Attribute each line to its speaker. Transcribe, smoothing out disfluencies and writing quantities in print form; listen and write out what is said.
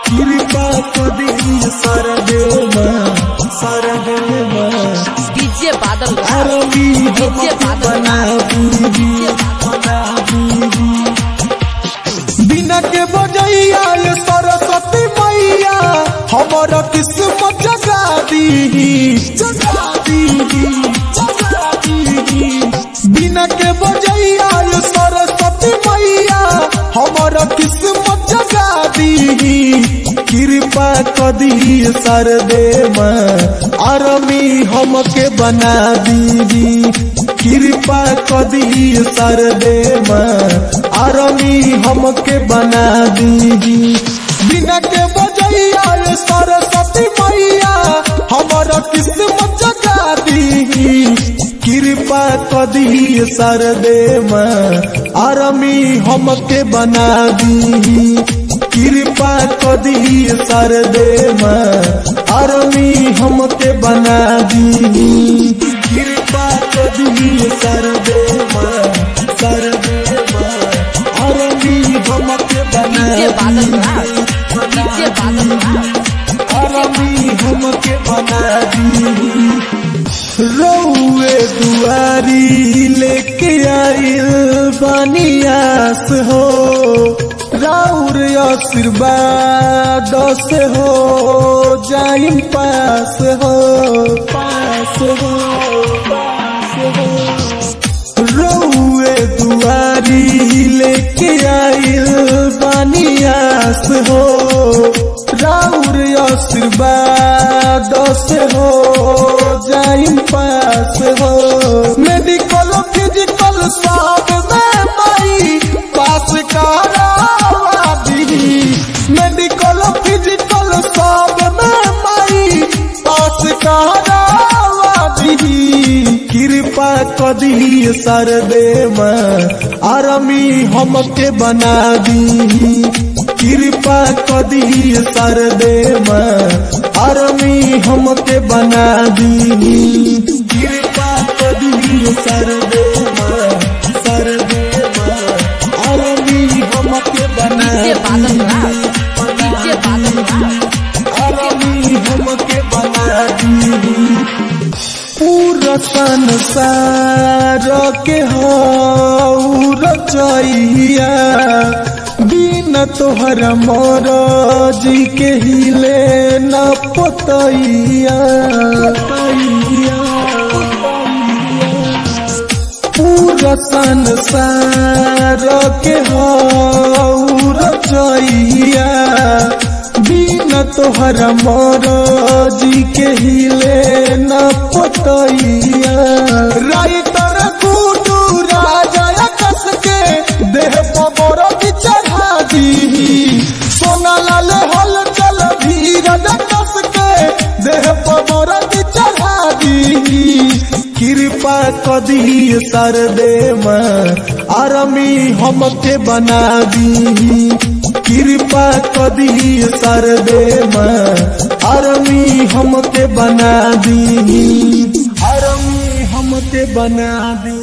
Speaker 1: कृपा कदी सरदे
Speaker 2: डीजे बादल
Speaker 1: आरमी
Speaker 2: डीजे बादल
Speaker 1: बना दी बिना के बजैया सरस्वती मैया हमारा किस्मत जगा दी बिना के बजैया सरस्वती मैया हमारा किस्मत जगा दी कृपा कदी सरदे आरमी हमके बना दी कृपा कदी सरदे आरमी हमके बना दी बिना के बजैया सरस्वती मैया हमारा किस्मत जगा दी कृपा कदी सरदे आरमी हमके बना दी कृपा कदी सरदे आरमी हमके बना दी कृपा कदी सरदे आरमी हमके बना
Speaker 2: DJ Badal DJ Badal
Speaker 1: army हमके बना दी रउए दुआरी लेके आइल बानियास हो राउर आशीर्वाद से हो जाइन पास हो रउए दुआरी लेके आइल बानियास हो राउर आशीर्वाद से हो जाइन पास हो मेडिकल फिजिकल सब में माई पास करा दी मेडिकल फिजिकल सब में माई पास करा दी कृपा कदी सरदे आरमी हमके बना दी कृपा कदी सरदे आरमी हमके बना दी कृपा कदी सरदे आरमी हमके बना
Speaker 2: DJ Badal DJ Badal
Speaker 1: army हमके बना दी पूरा संसार के हौर रचैया बिना तोहर मरजी के हिले न पतैया पूरा संसार के हौर रचैया बिना तोहर मरजी के हिले न पतैया राइटर गुडू राजा कस के देह पर चढ़ा दी सोना लाल हल चल धीरज कस के देह पर चढ़ा दी कृपा कदी सरदे आरमी हमके बना दी कृपा कदी सरदे आरमी हमके बना दी आरमी हमके बना दी।